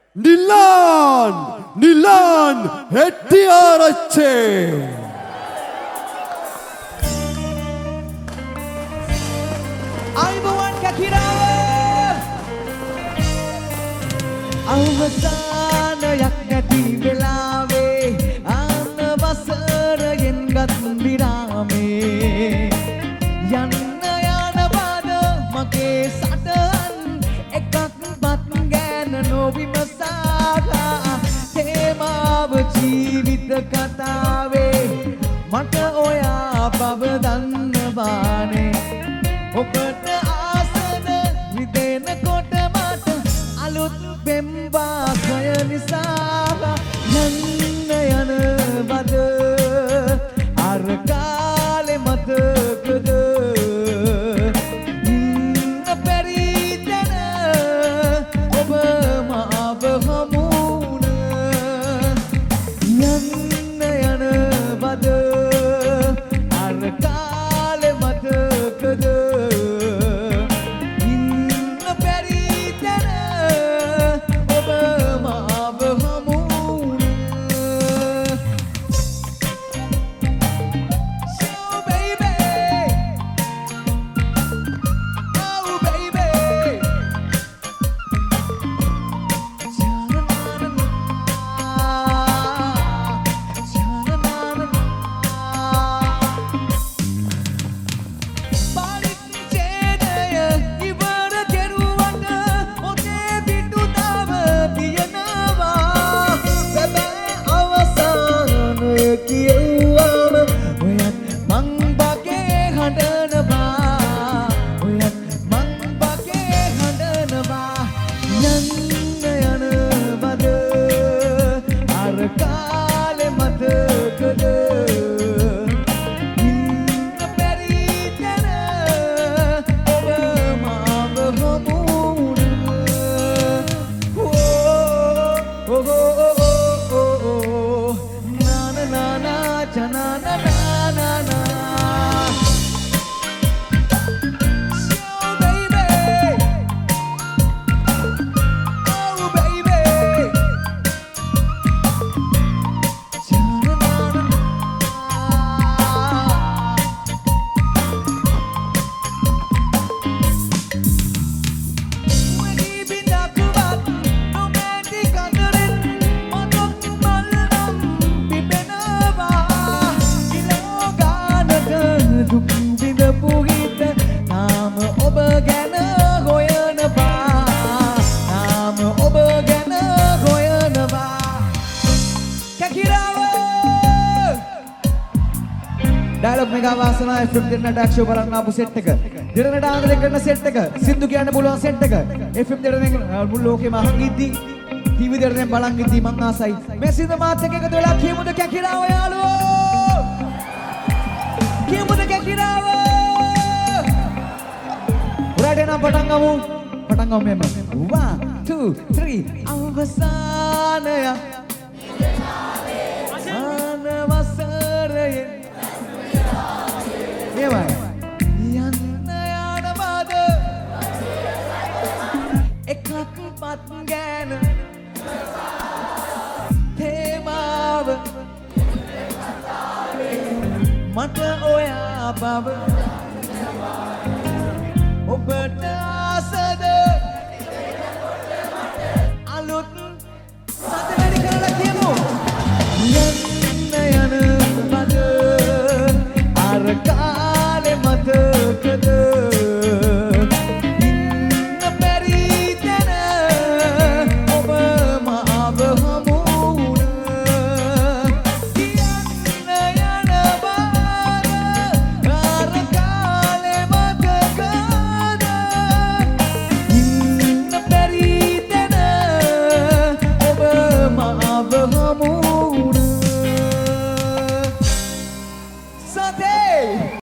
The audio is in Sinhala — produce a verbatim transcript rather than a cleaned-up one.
Nilan Nilan Hettiarachche Ayuban Kakirawa අවසානයක් නැති වෙලාවේ ආන වසරයෙන් ගත් විරාමේ යන්න යන බඩ මගේ සටහන් එකක්වත් ගෑන නොවිමසා තේමාව ජීවිත කතාවේ මට ඔයා බව දන්නවානේ ඔබට ආසන විදෙනකොට මට අලුත් බෙම්බාසය නිසා යන්න යන බද අර කාලෙ මතකද ඉන්න බැරි තැන ඔබ මාව හමුන යන්න යන බද අර කාලෙ මතකද F M දෙන්නට ඩැක්ෂෝ බලන්න ආපු සෙට් එක. දෙරණට ආන්දරේ කරන සෙට් එක. සින්දු කියන්න පුළුවන් සෙට් එක. F M දෙරණෙන් මුළු ලෝකෙම අහන් ඉද්දි ටීවී දෙරණෙන් බලන් ඉද්දි මං ආසයි. මේ සින්දු මාත් එක්ක එකතු වෙලා කියමුද කැකිරාව යාළුවෝ. කියමුද කැකිරාව. උරාට නම් පටන් ගමු. පටන් ගමු මෙන්න. one two three අවසානය. ආන වසරයේ යන්න යන බද එකක්වත් ගෑන තේමාව මට ඔයා බව